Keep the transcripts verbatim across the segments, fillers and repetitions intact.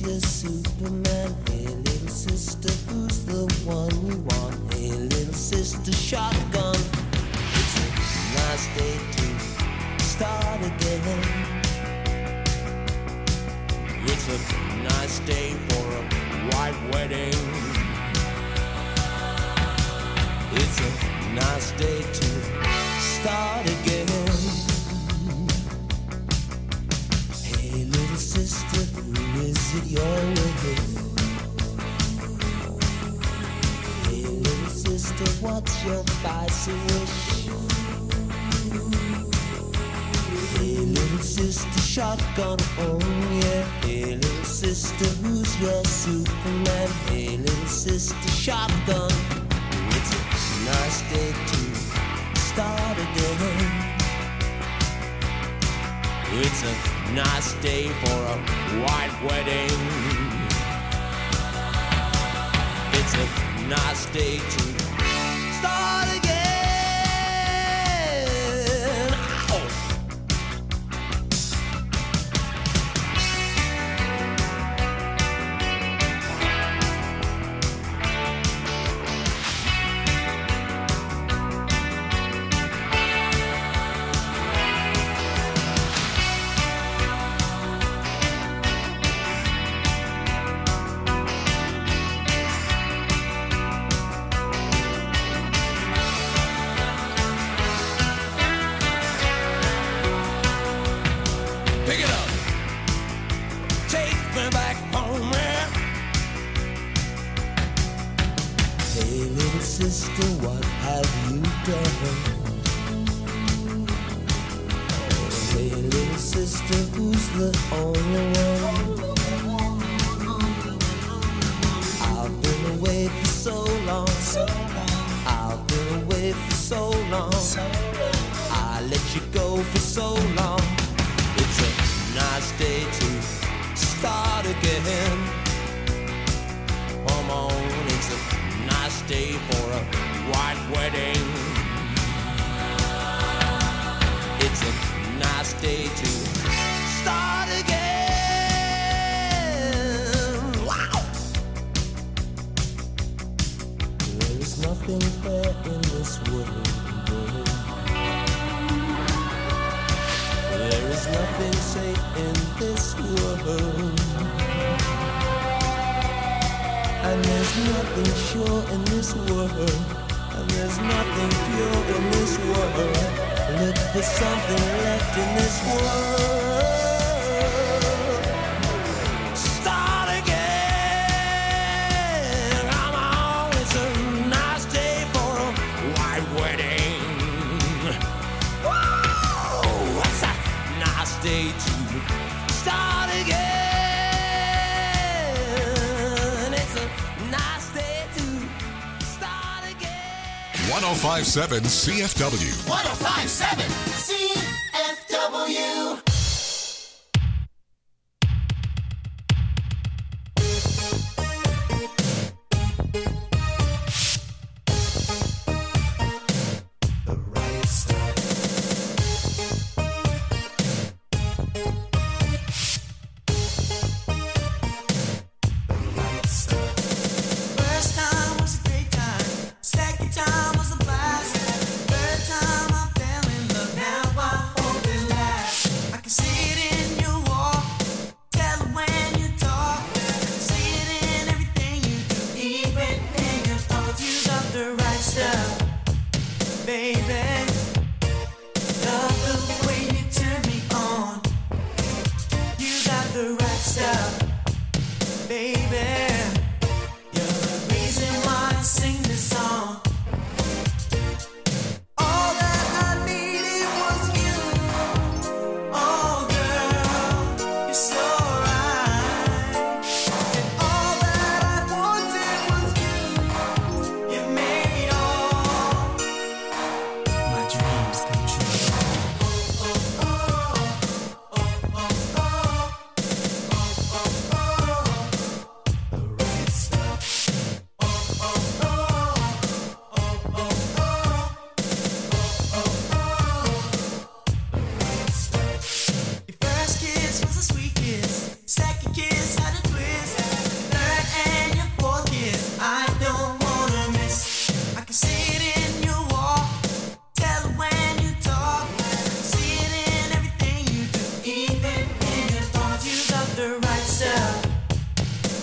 your Superman? Hey, little sister, who's the one you want? Hey, little sister, shotgun. It's a nice day to start again. It's a nice day for a white wedding. It's a nice day to start again. Hey, little sister, who is it you're with? Hey, little sister, what's your spicy wish? Hey, little sister, shotgun, oh yeah. Hey, little sister, who's your Superman? Hey, little sister, shotgun. It's a nice day to start again. It's a nice day for a white wedding. It's a nice day to start again. Ow! Pick it up. Take me back home, man. Hey, little sister, what have you done? Hey, little sister, who's the only one? I've been away for so long. I've been away for so long. I let you go for so long. It's a nice day to start again. Come on, it's a nice day for a white wedding. It's a nice day to start again. Wow! There is nothing fair in this world. There is nothing safe in this world. And there's nothing sure in this world. And there's nothing pure in this world. Look for something left in this world. Start again. Come on, it's a nice day for a white wedding. Whoa, it's a nice day to start again. It's a nice day to start again. one oh five point seven C F W. one oh five point seven C F W. First time was a great time. Second time was a blast. Third time I fell in love. Now I hope it lasts. I can see it in your walk. Tell it when you talk. I can see it in everything you do. Even in your thoughts, you got the right stuff, baby. Love the way you turn me on. You got the right stuff, baby. You're the reason why I sing this song. All that I needed was you. Oh, girl, you're so right. And all that I wanted was you. You made all my dreams come true. Oh, oh, oh, oh, oh, oh, oh, oh, oh.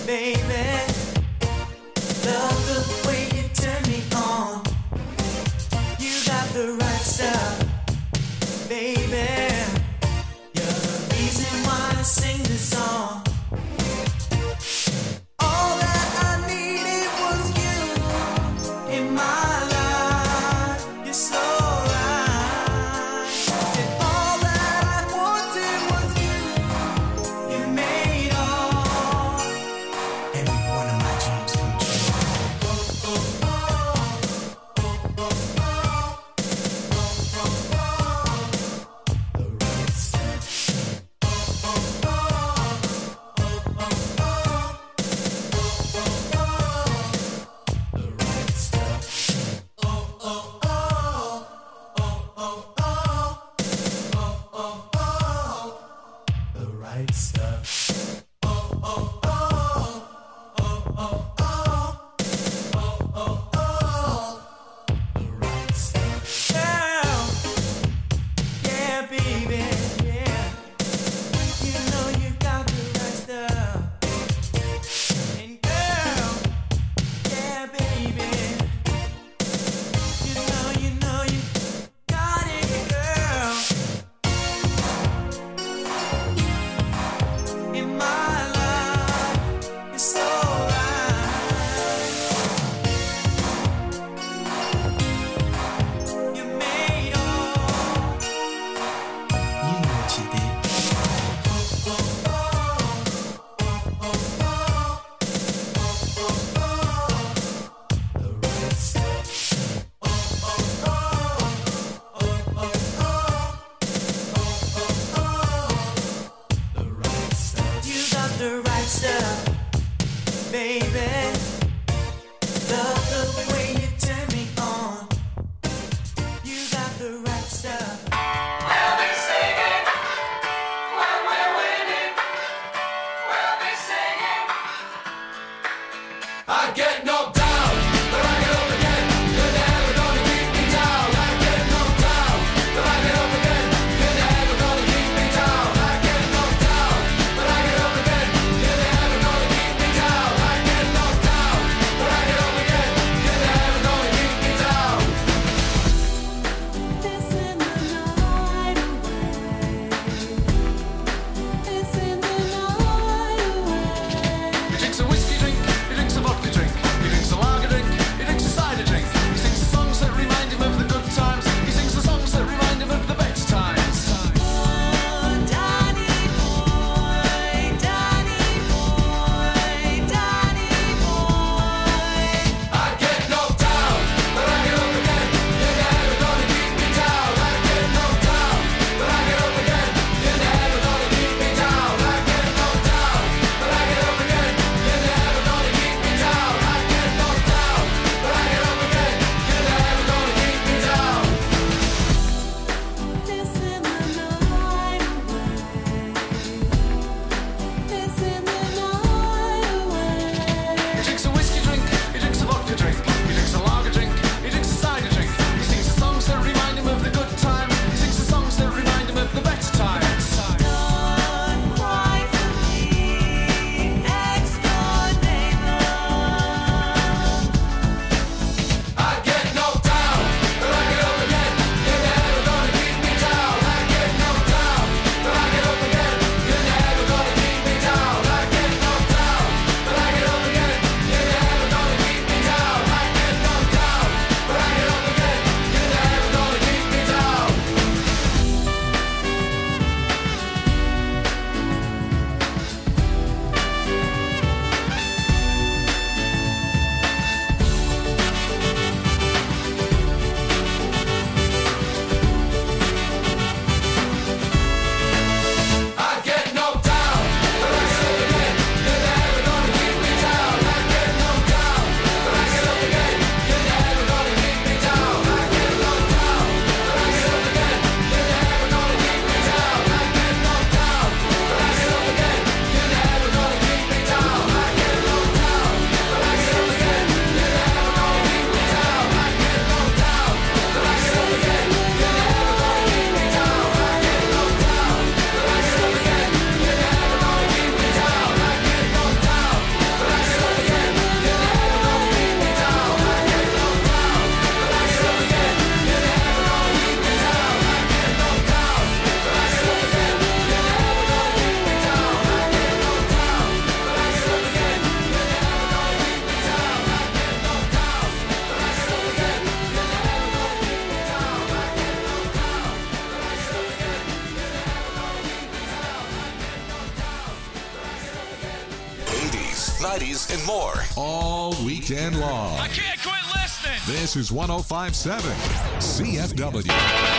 You're nineties, and more. All weekend long. I can't quit listening. This is one oh five point seven C F W.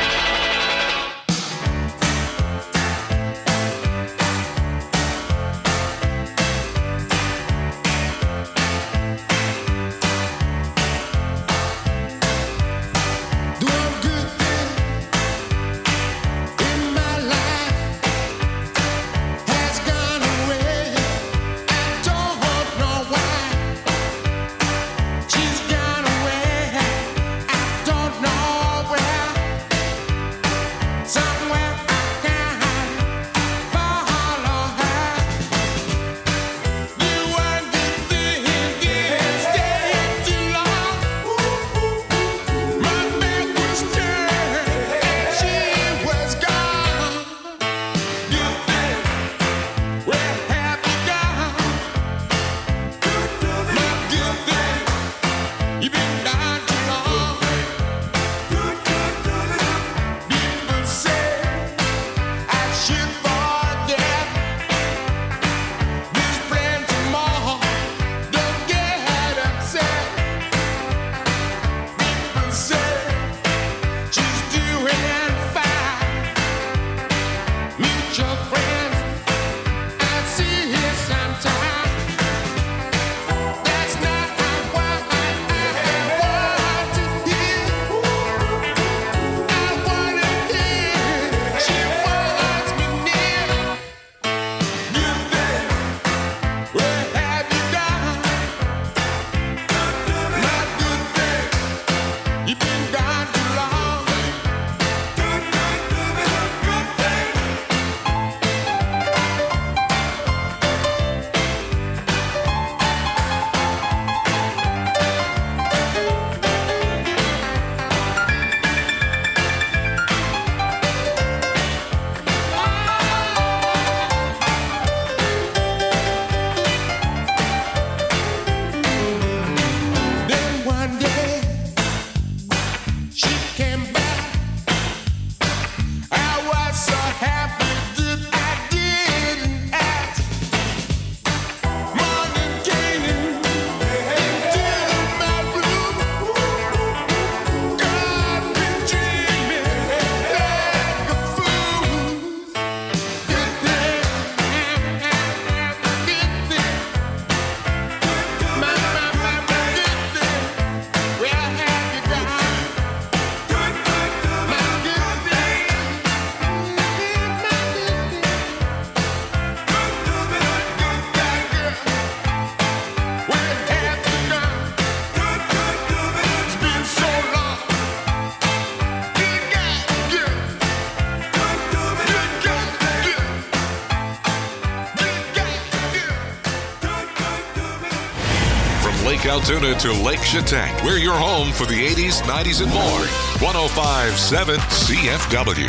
Lake Altoona to Lake Chetek. We're your home for the eighties, nineties, and more. one oh five point seven C F W.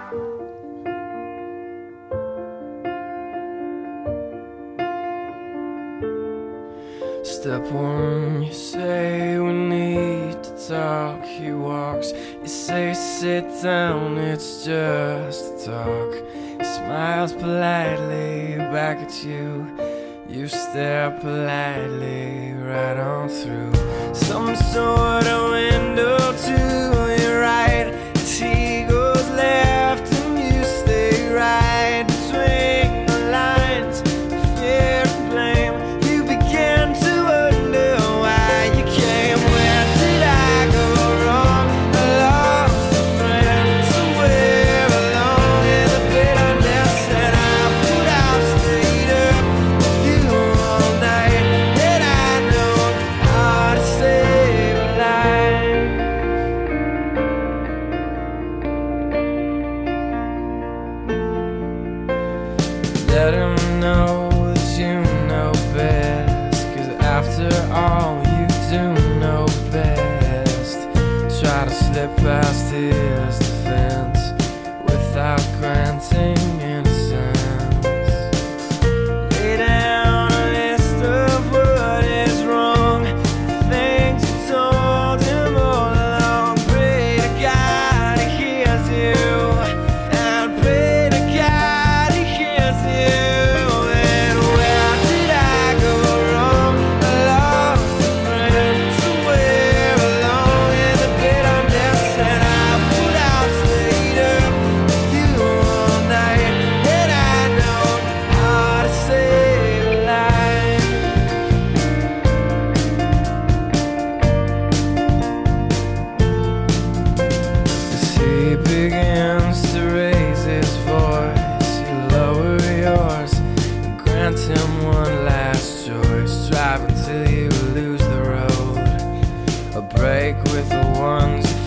Step one, you say we need to talk. He walks, you say sit down, it's just a talk. He smiles politely back at you. You stare politely right on through some sort of window to your right. As he goes left and you stay right between the lines of fear and blame. You begin to wonder why you came. Where did I go wrong? I lost a friend somewhere along in the bitterness that I put out straight up. All night, and I know how to save a life. Let him know that you know best, 'cause after all you do know best. Try to slip past his defense without granting innocence. Lay down a list of what is wrong, the things you told him all along. Pray to God he hears you, and pray to God he hears you. And where did I go wrong?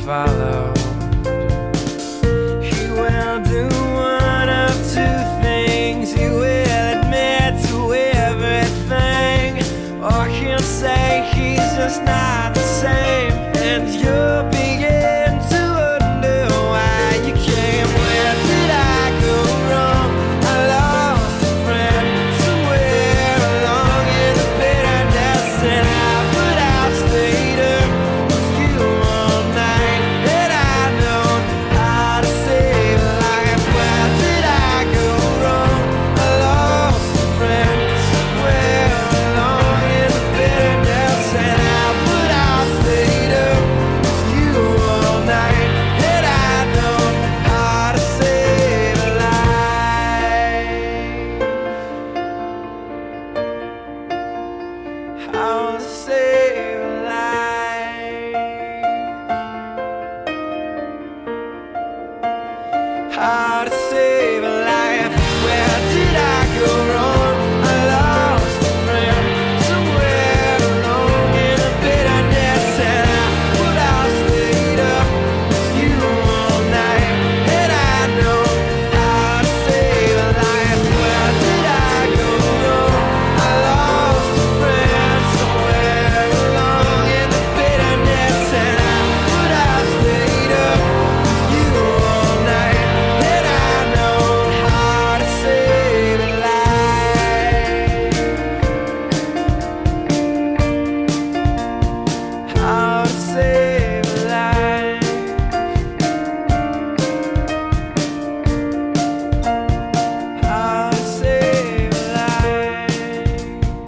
followed. He will do one of two things. He will admit to everything, or he'll say he's just not the same, and you'll begin to wonder why you came. Where did I go wrong? I lost a friend somewhere along in the bitterness, and I put out later with you all night, and I know how to save a life. Where did I go wrong? I lost a friend somewhere along in the bitterness, and I put out later with you all night, and I know how to save a life. How to save a life. How to save a life. Where did I go wrong? I lost a friend somewhere along in the bitterness, and I put out later with you all night, and I know how to save a life. Where did I go wrong? I lost a friend somewhere along in the bitterness, and I put out later with you all night, and I know how to save a life. How to save a life. How to save a life.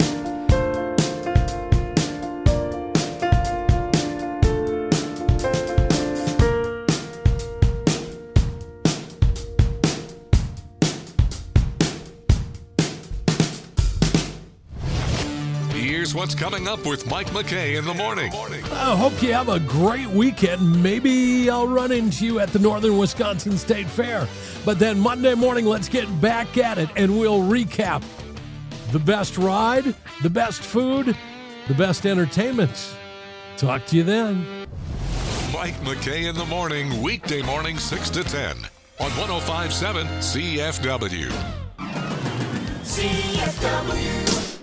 Here's what's coming up with Mike McKay in the morning. I hope you have a great weekend. Maybe I'll run into you at the Northern Wisconsin State Fair. But then Monday morning, let's get back at it, and we'll recap the best ride, the best food, the best entertainment. Talk to you then. Mike McKay in the morning, weekday morning six to ten on one oh five point seven C F W. C F W.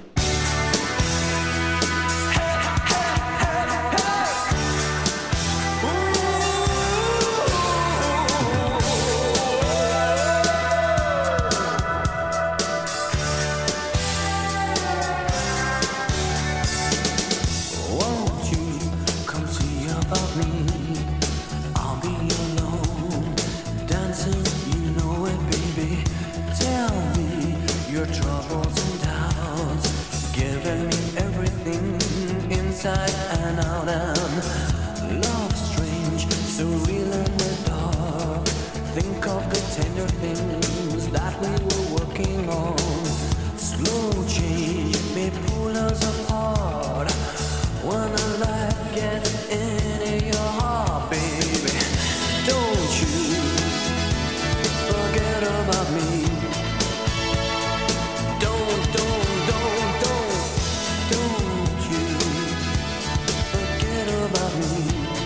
Won't you come see about me? I'll be alone, dancing, you know it, baby. Tell me your troubles and doubts, giving me everything inside and out. And love strange, so real in the dark. Think of the tender things that we were working on. Slow change may pull us apart. When a light gets into your heart, baby, don't you forget about me. Don't, don't, don't, don't, don't you forget about me.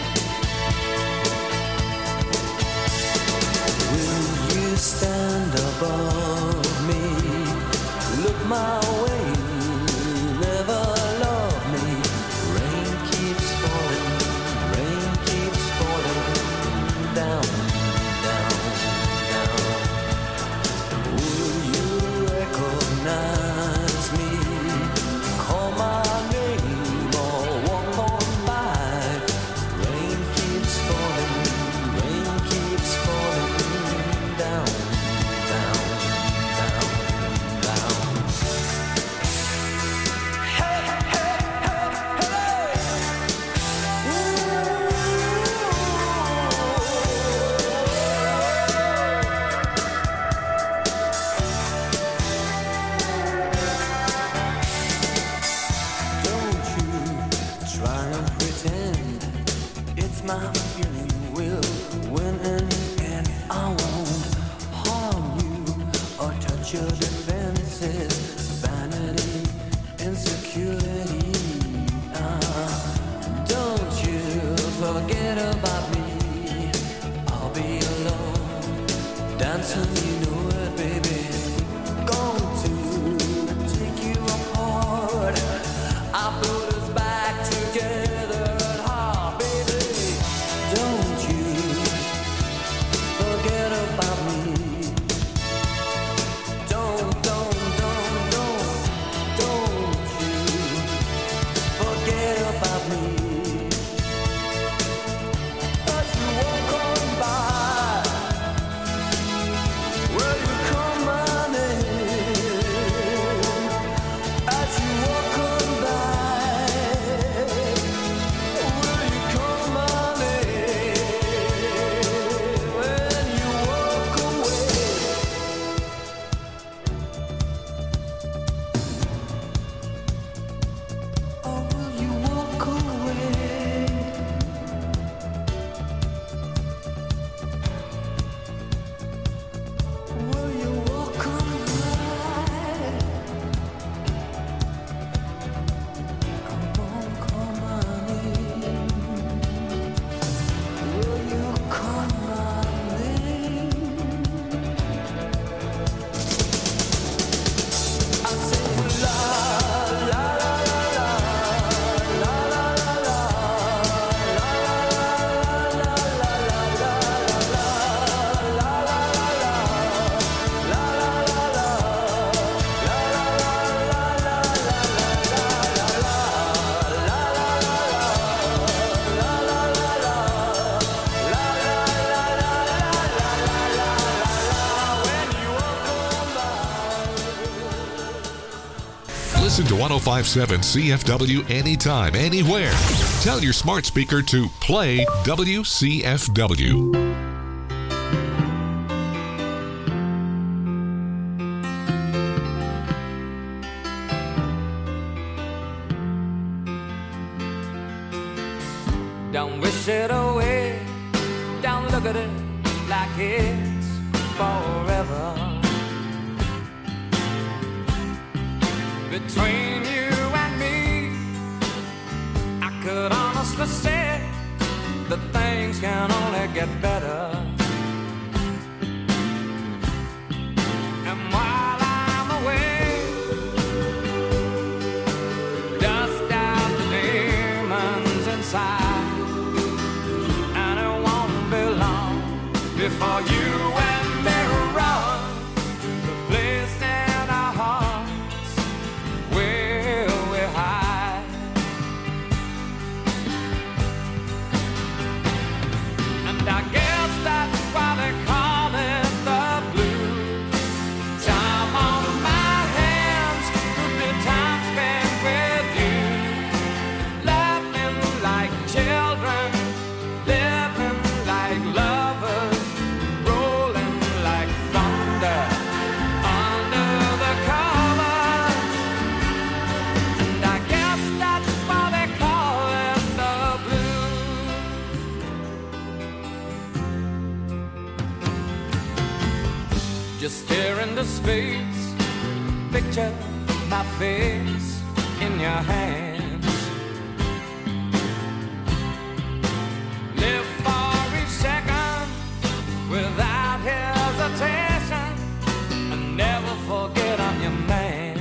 Will you stand above me? Look my way, never love me. Rain keeps falling, rain keeps falling down, down, down. Will you recognize me? Call my name or walk on by. Rain keeps falling, rain keeps falling down, down, down, down. Don't you try and pretend it's my feeling will win in the end. I won't harm you or touch your defenses. Vanity, insecurity. Ah, don't you forget about me. Listen to one oh five point seven C F W anytime, anywhere. Tell your smart speaker to play W C F W. Don't wish it away, don't look at it like it's forever. Between you and me, I could honestly say that things can only get better. And while I'm away, dust out the demons inside, and it won't be long before you and me run to the place in our hearts where we hide. And I guess that's why they call it the blues. Time on my hands could be time spent with you, laughing like children, living like lovers, rolling like thunder under the covers. And I guess that's why they call it the blues. Just stare into space, picture my face in your hands. Live for each second without hesitation, and never forget I'm your man.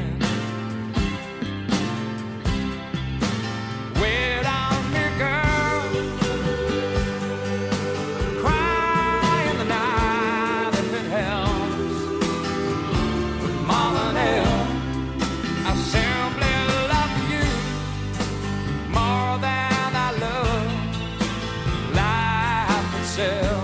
Wait on me, girl. Cry in the night if it helps. But more than ever, I simply love you more than I love life itself.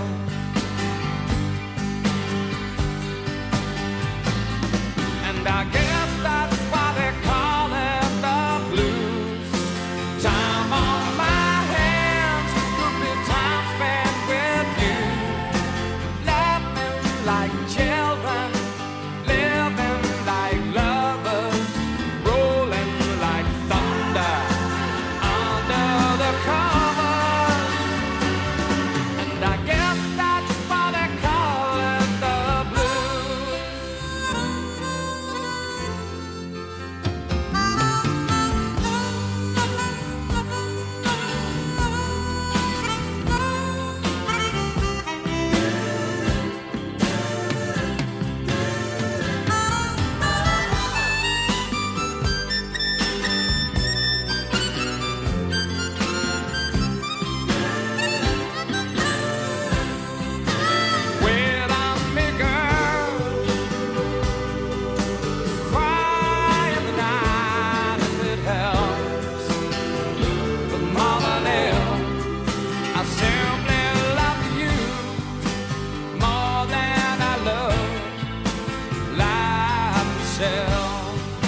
And I guess that's why they call it the blues. Time on my hands could be time spent with you, laughing like children, living like lovers, rolling like thunder under the covers. And I guess that's why they call it the blues. yourself.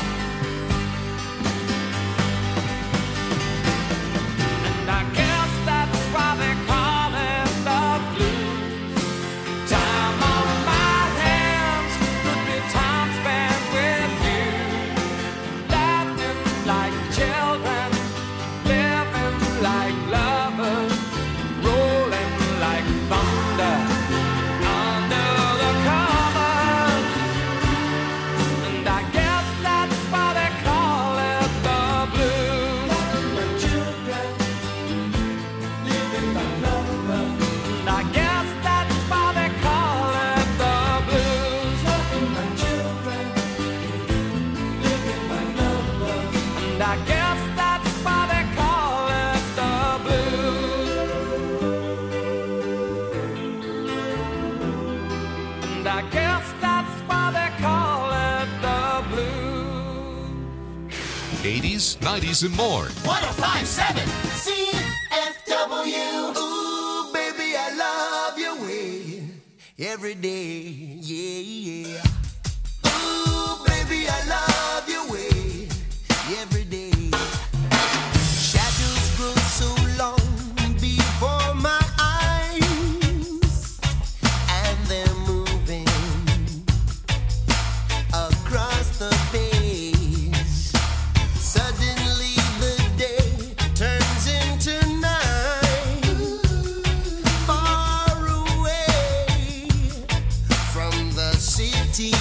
And I guess that's why they call it the blues. Time on my hands could be time spent with you, laughing like children, living like lovers, rolling like thunder under the covers. And I guess that's why they call it the blues. My children, living like lovers. And I guess that's why they call it the blues. My children, living like lovers. And I guess that's why they call it the blues. And I guess that's why they call it the blues. eighties, nineties, and more. one oh five point seven C F W. Ooh, baby, I love your way every day, yeah, yeah. Ooh, baby, I love your way every day. Shadows grow so long before my eyes, and they're moving across the page. Suddenly the day turns into night, far away from the city.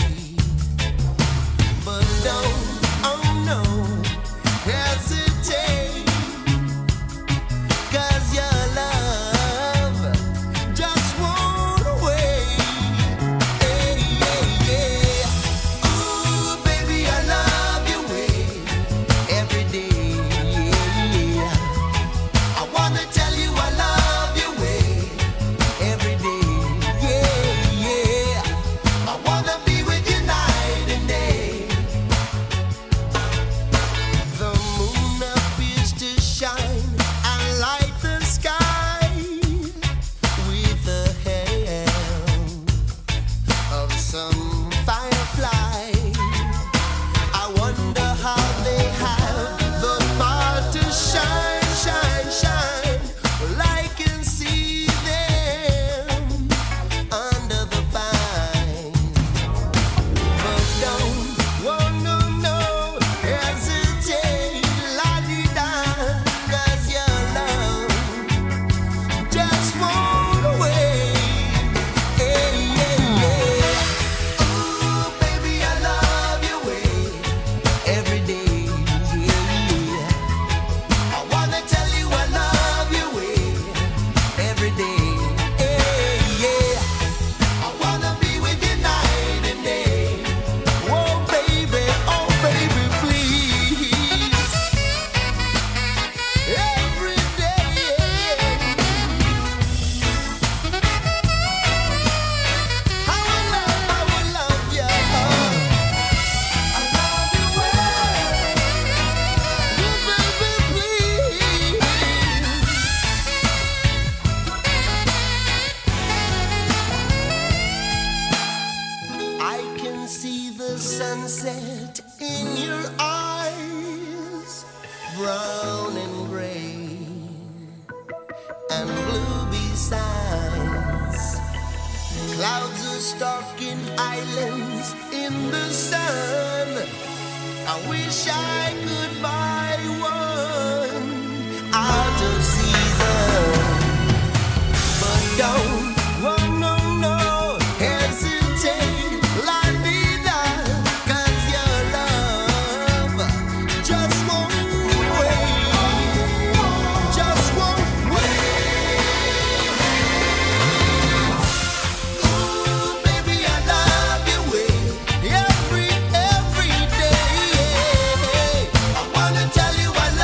But don't, oh no, hesitate, 'cause your love just won't wait. Hey, yeah, yeah. Ooh, baby, I love your way every day. Yeah. I wanna tell you I love your way every day. Yeah, yeah. I wanna be with you night and day. The moon appears to shine and light the sky with the help of some firefly. I wonder how they have the power to shine, shine, shine. Well, I can see them under the pine. But don't, oh no, no, hesitate, la-di-da, 'cause your love just won't wait. Hey, yeah, yeah. Ooh, baby, I love your way every day. Yeah. I wanna tell you I love your way every day. Hey, yeah. I wanna be with you night and day. Oh, baby, oh, baby, please. Every day. I will love, I will love you. I love you well. Oh, baby, please. I can see the sunset in your eyes, brown and gray and blue besides. Clouds are stalking islands in the sun. I wish I could buy one out of season. But don't, oh no, no, hesitate, la-di-da, 'cause your love just won't wait, just won't wait. Ooh, baby, I love your way every, every day. I wanna tell you I love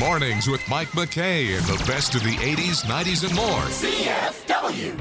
Mornings with Mike McKay and the best of the eighties, nineties, and more. C F W.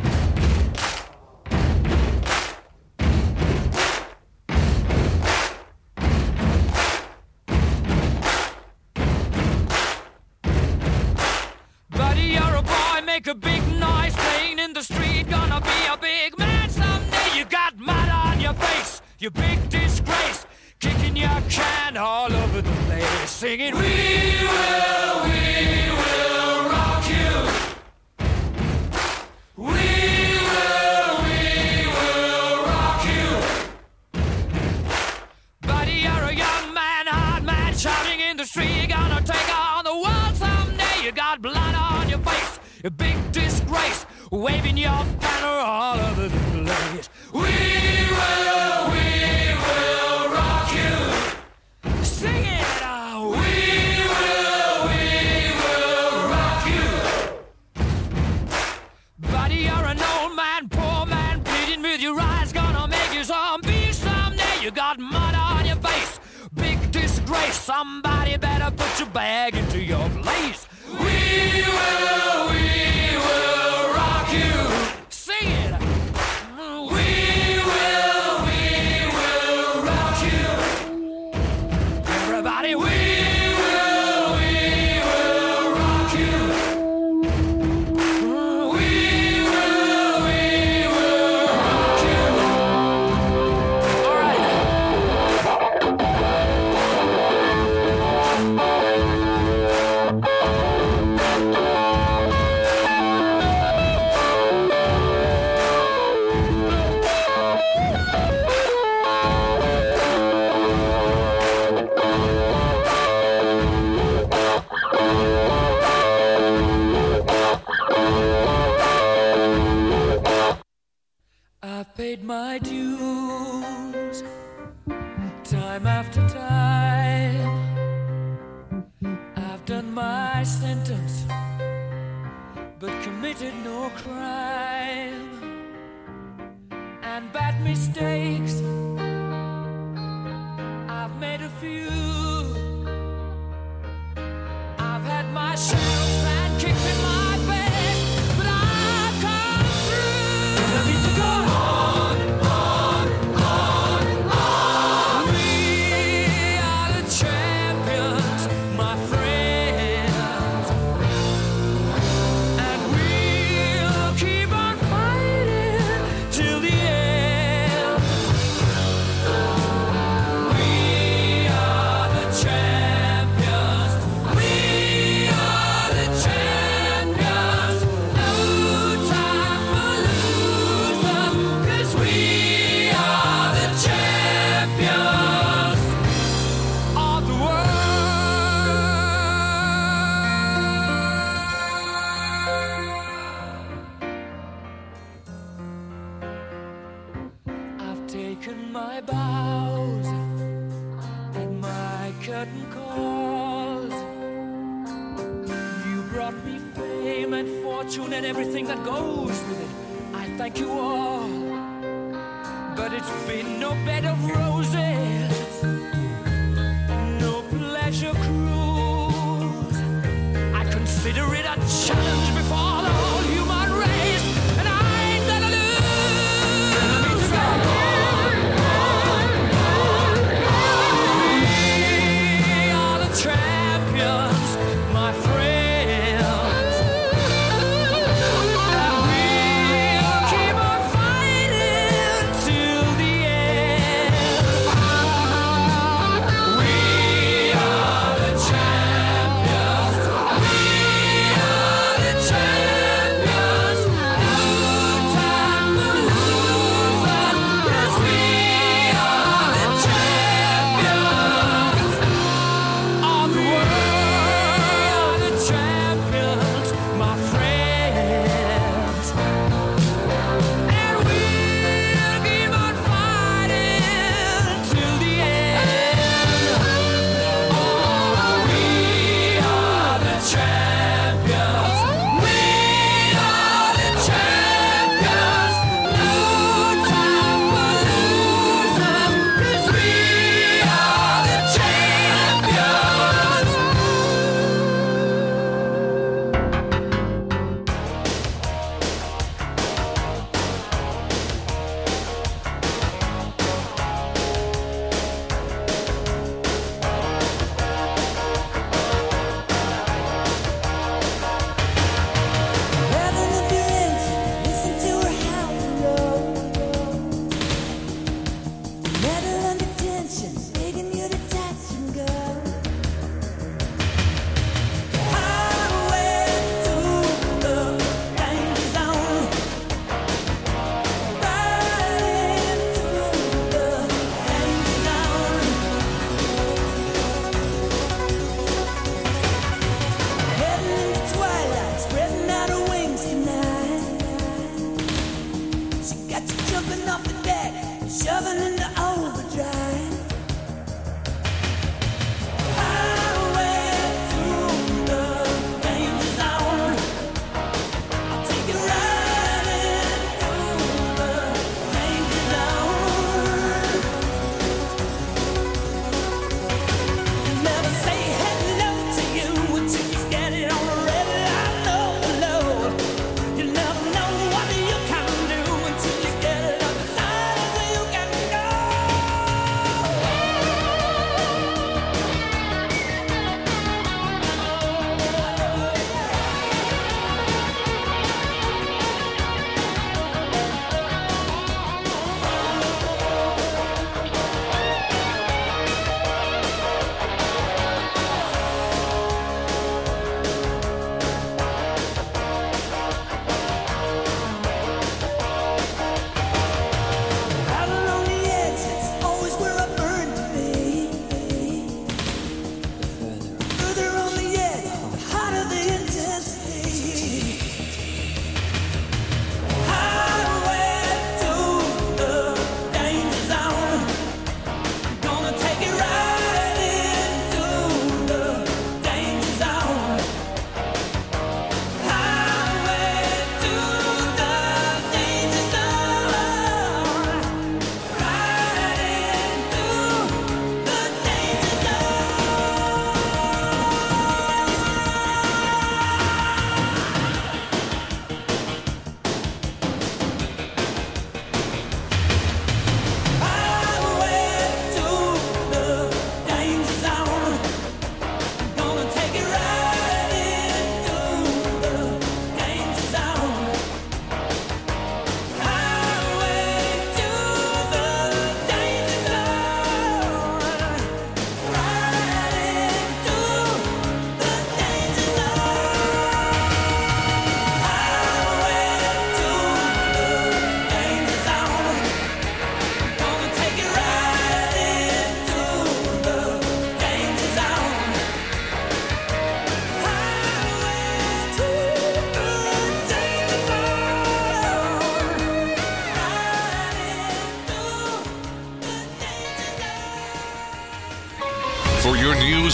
Buddy, you're a boy, make a big noise playing in the street. Gonna be a big man someday. You got mud on your face, you big disgrace. Kicking your can all over the place, singing, we will, we will rock you. We will, we will rock you. Buddy, you're a young man, hard man, shouting in the street. You're gonna take on the world someday. You got blood on your face, a big disgrace, waving your banner all over the place. We will, we will rock you. Sing it out. We will, we will rock you. Buddy, you're an old man, poor man, bleeding with your eyes, gonna make you zombie someday. You got mud on your face, big disgrace. Somebody better put your bag into your place. We will, we will rock you. Sing it. We will, we will rock you. Everybody, we will, we will rock you. We will, we will rock you. All right. I've paid my dues time after time. I've done my sentence, but committed no crime. And bad mistakes, I've made a few. I've had my share of sand kicked in my face, but I've come through. Let me to go on, on, on, on. We are the champions, my friends, and we'll keep on fighting till the end. We are the champions. We are the champions. No time for losers, 'cause we are the champions of the world. I've taken my bows and my curtain calls. You brought me fame and fortune and everything that goes with it. I thank you all, but it's been no bed of roses, no pleasure cruise. I consider it a challenge before the whole human race, and I ain't gonna lose. We are the champions, my friends, and we'll keep on fighting till the end. We are the champions. We are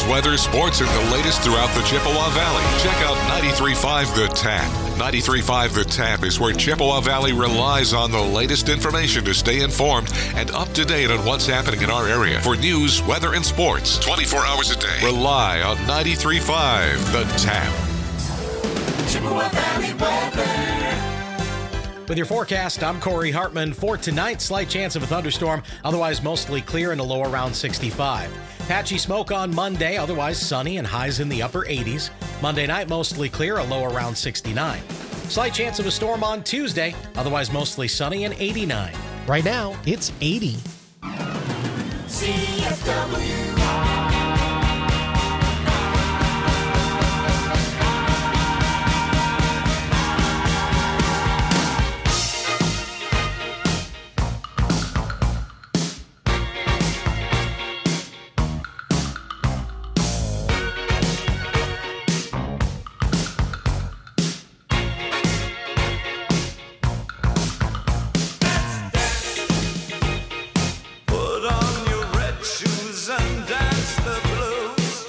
weather, sports, and the latest throughout the Chippewa Valley. Check out ninety-three point five The Tap. ninety-three point five The Tap is where Chippewa Valley relies on the latest information to stay informed and up to date on what's happening in our area. For news, weather, and sports, twenty-four hours a day, rely on ninety-three point five The Tap. Chippewa Valley weather. With your forecast, I'm Corey Hartman. For tonight, slight chance of a thunderstorm, otherwise mostly clear and a low around sixty-five. Patchy smoke on Monday, otherwise sunny and highs in the upper eighties. Monday night, mostly clear, a low around sixty-nine. Slight chance of a storm on Tuesday, otherwise mostly sunny and eighty-nine. Right now, it's eighty. C F W. Put on your red shoes and dance the blues.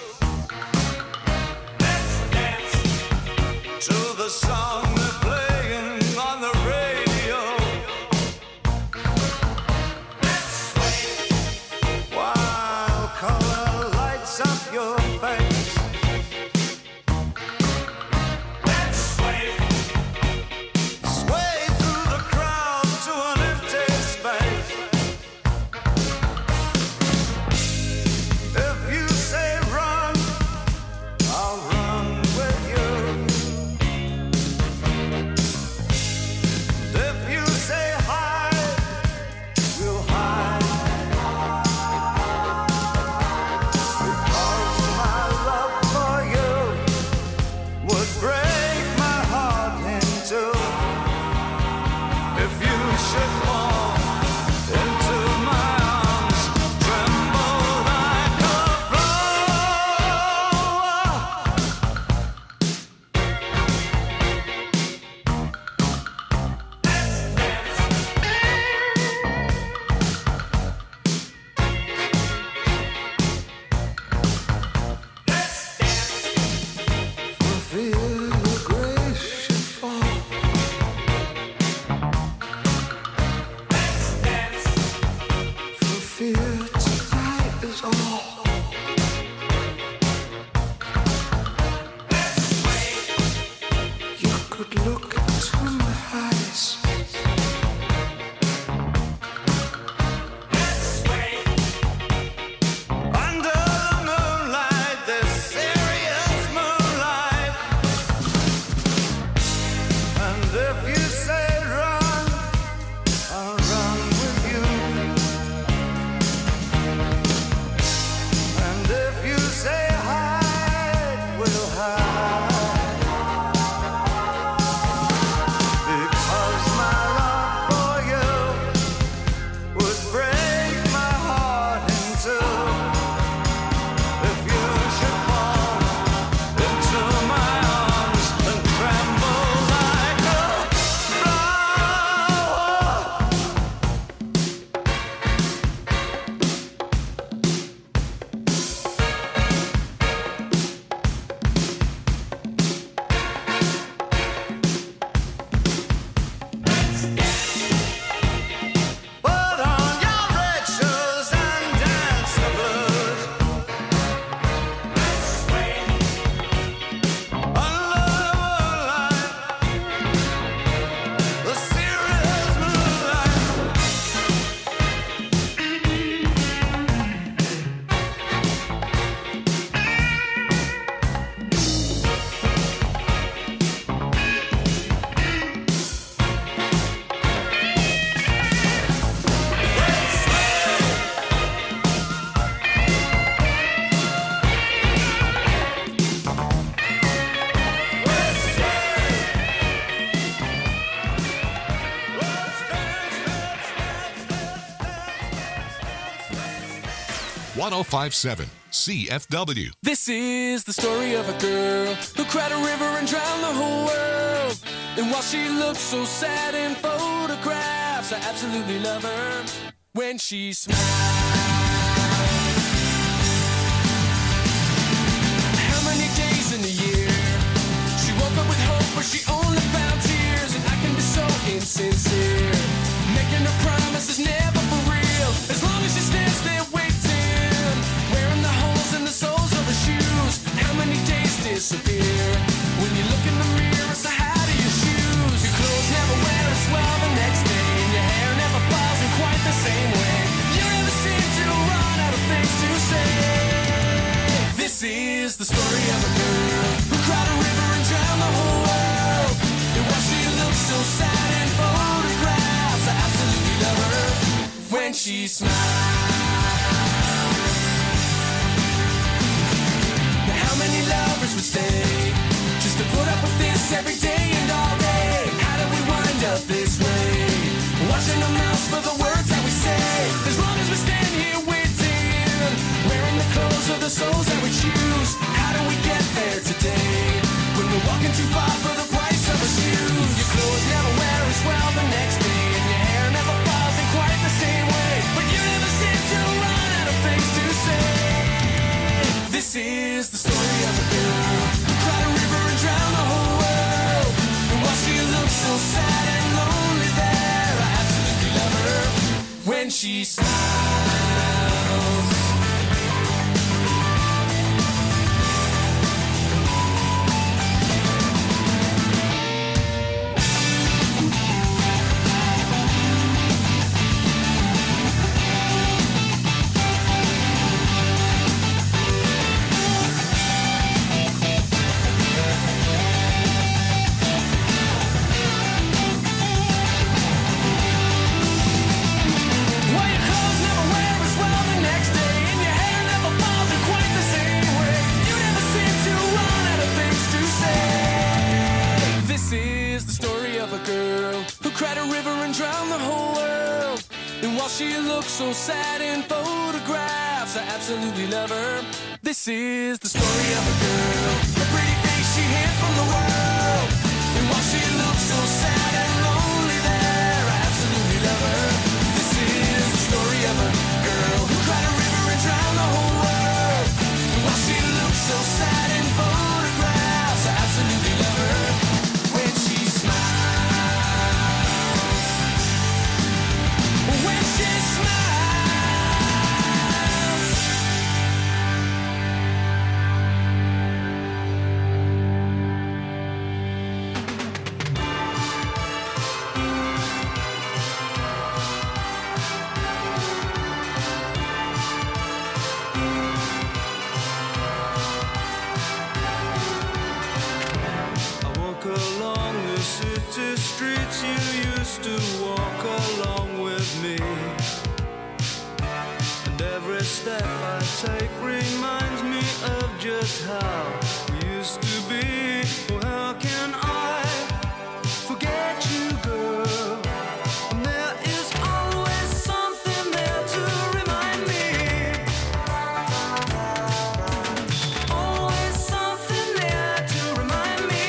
Let's dance to the song they're playing on the radio. Let's sway while color lights up your face. Let's sway, sway through the crowd to an empty space. If you say run, I'll run with you. If you say hide, we'll hide. Because my love for you would break my heart in two. If you should fall into my arms, tremble like a flower. For fear your grace should fall. For fear tonight is all. You could look into my eyes. Under the moonlight, this serious moonlight. And if you say run, I'll run with you. And if you say hide, we'll hide. Because my love for you would break my heart in two. If you should fall into my arms and tremble like a flower. Put on your red shoes and dance the blues. Under the moonlight, the serious moonlight. one oh five point seven C F W. This is the story of a girl who cried a river and drowned the whole world. And while she looks so sad in photographs, I absolutely love her when she smiles. is the story of a girl who cried a river and drowned the whole world. And while she looks so sad in photographs, I absolutely love her when she smiles. Now how many lovers would stay just to put up with this every day and all day? How did we wind up this way? Watching our mouths for the words that we say. As long as we stand here waiting, wearing the clothes of the souls that we choose. How do we get there today when we're walking too far for the price of our shoes? Your clothes never wear as well the next day, and your hair never falls in quite the same way. But you never seem to run out of things to say. This is the story of a girl who cried a river and drowned the whole world. And while she looks so sad and lonely there, I absolutely love her when she smiles. She looks so sad in photographs, I absolutely love her. This is the story of a girl, the pretty face she hid from the world. And while she looks so sad and lonely there, I absolutely love her. This is the story of a girl who cried a river and drowned the whole world. And while she looks so sad in photographs, I absolutely love her when she smiles. When she smiles. I walk along the city streets you used to walk along with me, and every step I take reminds me of just how we used to be. Oh, how can I forget you, girl? And there is always something there to remind me. Always something there to remind me.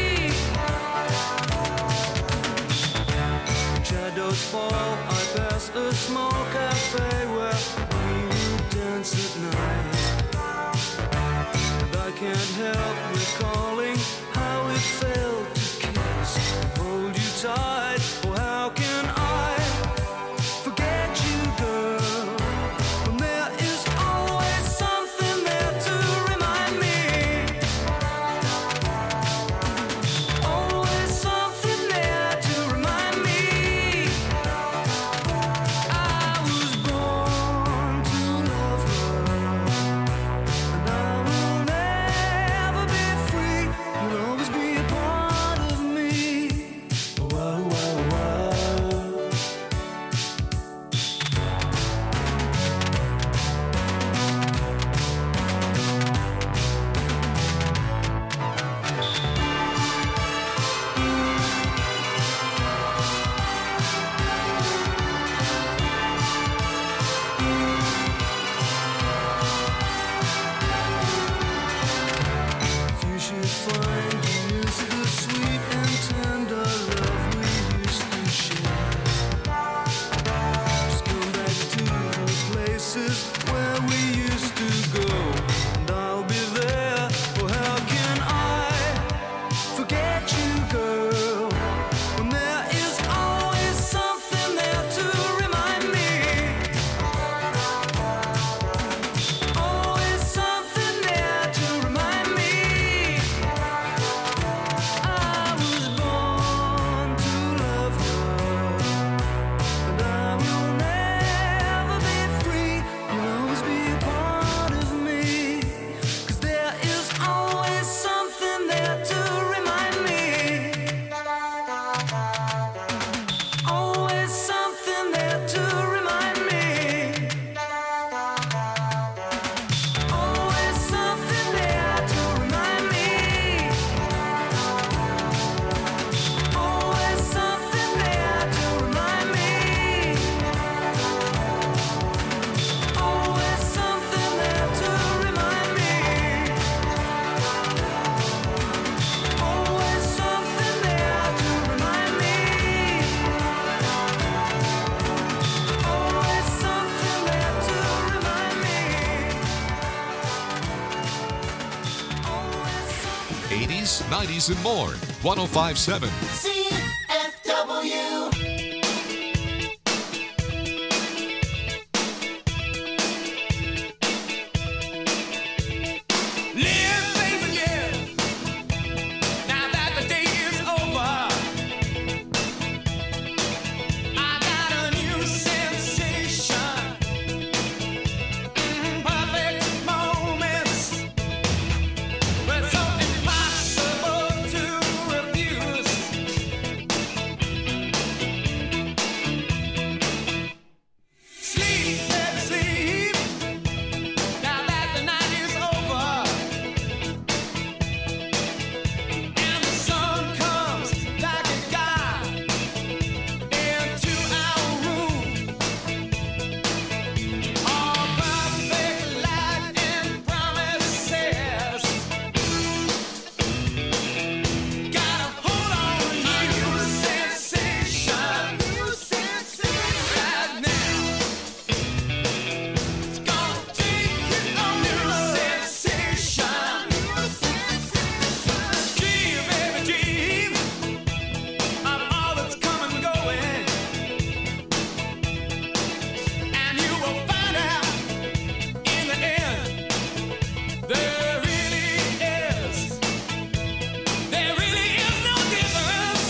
Shadows fall, I pass a small cafe where we dance at night. And I can't help recalling how it felt to kiss and hold you tight. Oh, how can I forget you, girl? When there is always something there to remind me. Always something there to remind me. I eighties, nineties, and more. one oh five point seven. C F W. Live, baby, live. Now that the day is over, I got a new sensation. Mm, perfect moments, but so impossible to refuse. Sleep, baby, sleep. Now that the night is over. And the sun comes like a god into our room. All perfect light and promises. Gotta hold on to you, sensation. Right now, it's gonna take you on new sensation. Dream, baby, dream of all that's coming and going, and you will find out in the end there really is, there really is no difference.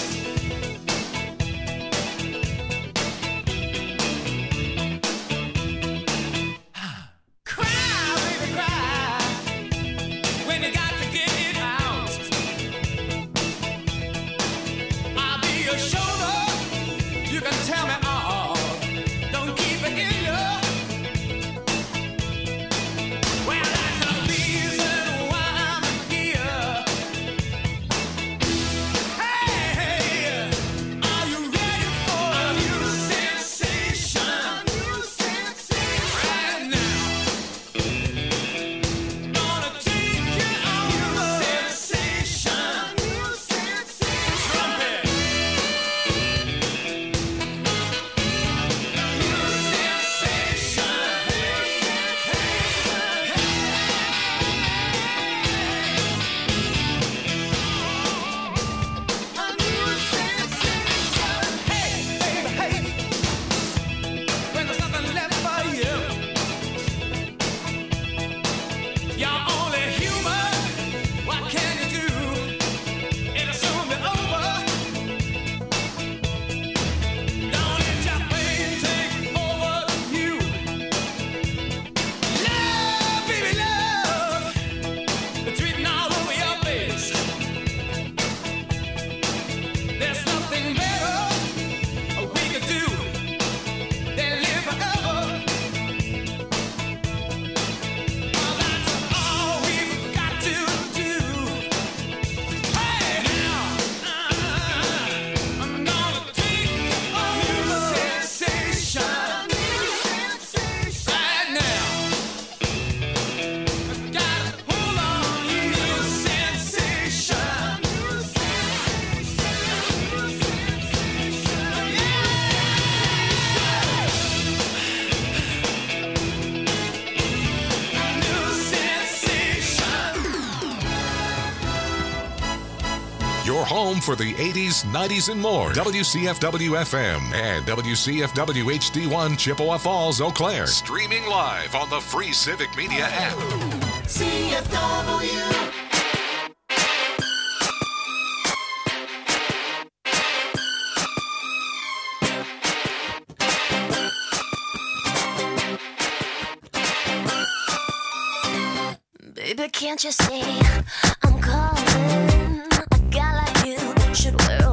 Cry, baby, cry when you got to get it out. I'll be your shoulder. You can tell me all. Don't keep it in you. Well, that's the reason why I'm here. Hey, hey, are you ready for a new sensation? Right now, gonna take you on new sensation. Trumpet. New sensation. Hey, baby, hey. When there's nothing left for you, you're only human. What can you do? It'll soon be over. Don't let your pain take over you. Love, baby, love. It's written all over your face. There's nothing better we could do than live forever. Well, that's all we've got to do. Hey, now, I'm gonna take a new sensation. Right now, I gotta hold on, new sensation. New sensation. Your home for the eighties, nineties, and more. W C F W F M and W C F W H D one Chippewa Falls, Eau Claire. Streaming live on the free Civic Media app. C F W. Baby, can't you see I'm calling? A guy like you should wear